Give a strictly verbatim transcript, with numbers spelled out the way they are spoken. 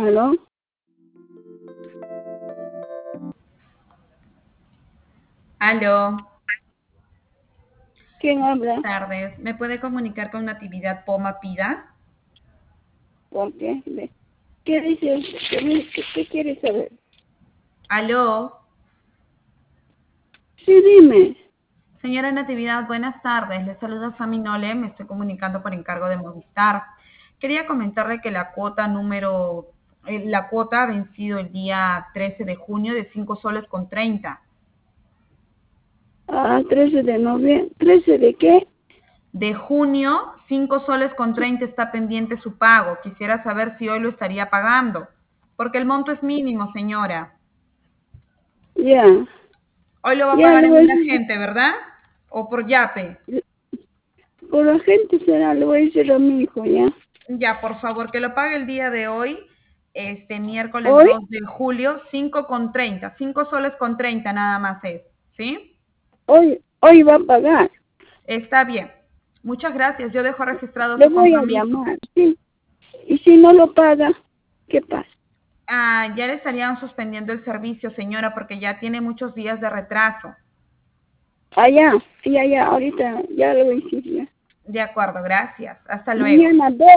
¿Aló? Aló, ¿Quién habla? tardes. ¿Me puede comunicar con Natividad Poma Pida? ¿Por qué? Ve. ¿Qué dice? ¿Qué, me- qué, qué quiere saber? Aló, Sí, dime. señora Natividad, buenas tardes. Le saluda Sami Nole, me estoy comunicando por encargo de Movistar. Quería comentarle que la cuota número, eh, la cuota ha vencido el día trece de junio de cinco soles con treinta. Ah, trece de noviembre. ¿trece de qué? De junio, cinco soles con treinta está pendiente su pago. Quisiera saber si hoy lo estaría pagando, porque el monto es mínimo, señora. Ya. Hoy lo va a Ya pagar le en voy a un decir. agente, ¿verdad? O por Yape. Por la gente será, le voy a decir a mi hijo, ¿ya? Ya, por favor, que lo pague el día de hoy, este miércoles ¿Hoy? dos de julio, cinco con treinta, cinco soles con treinta nada más es, ¿sí? Hoy, hoy va a pagar. Está bien. Muchas gracias. Yo dejo registrado Le su voy a compromiso. llamar, ¿sí? Y si no lo paga, ¿qué pasa? Ah, ya le estarían suspendiendo el servicio, señora, porque ya tiene muchos días de retraso. Allá, sí, allá, ahorita ya lo voy a decir, ya. De acuerdo, gracias. Hasta luego. Mañana dos.